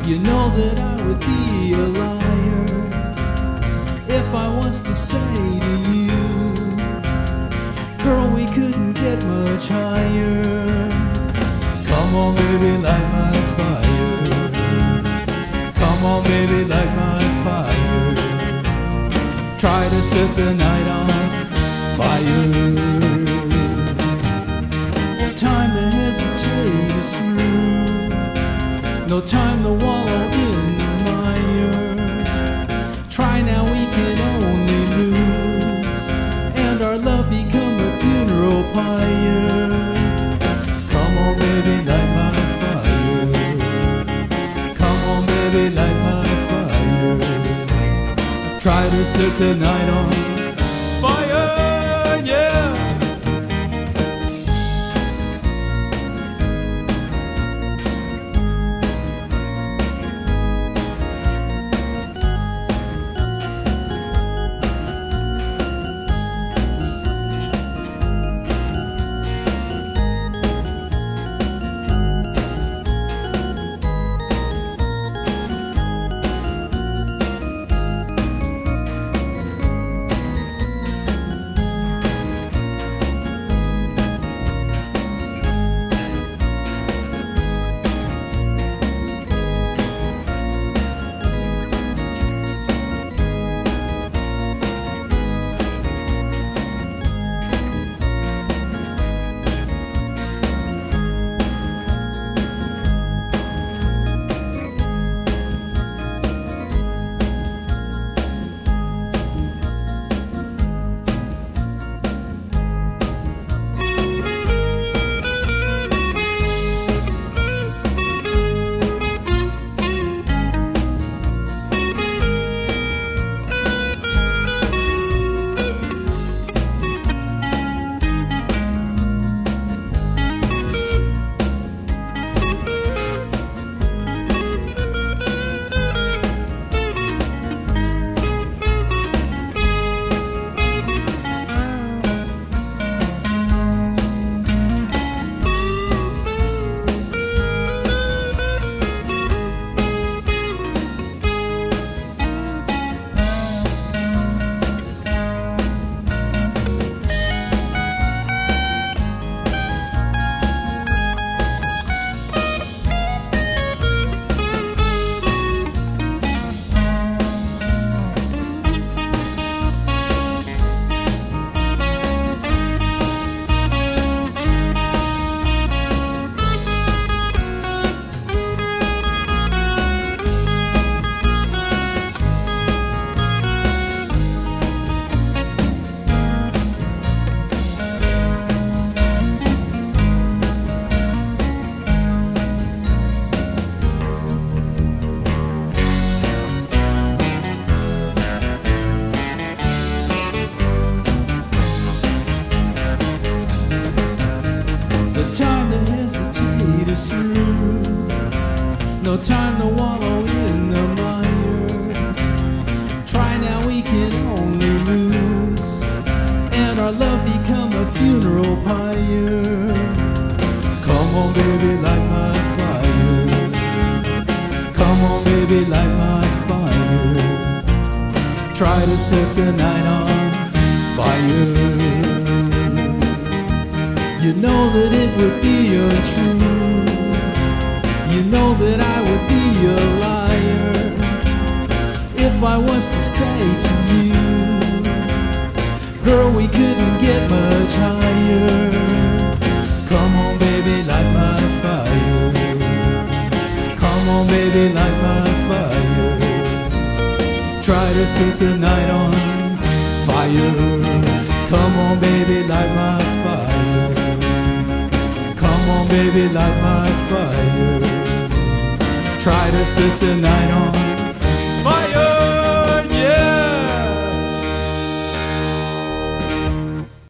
You know that I would be a liar if I was to say to you, girl, we couldn't get much higher. Come on, baby, light my fire. Come on, baby, light my fire. Try to set the night on fire. No time to hesitate to smooth. No time to wallow in the mire. Try now, we can only lose, and our love become a funeral pyre. Come on, baby, light my fire. Come on, baby, light my fire. Try to set the night on fire, yeah. No time to wallow in the mire. Try now, we can only lose, and our love become a funeral pyre. Come on, baby, light my fire. Come on, baby, light my fire. Try to set the night on fire. You know that it would be untrue. You know that I would be a liar if I was to say to you, girl, we couldn't get much higher. Come on, baby, light my fire. Come on, baby, light my fire. Try to set the night on fire. Come on, baby, light my fire. Come on, baby, light my fire. Try to set the night on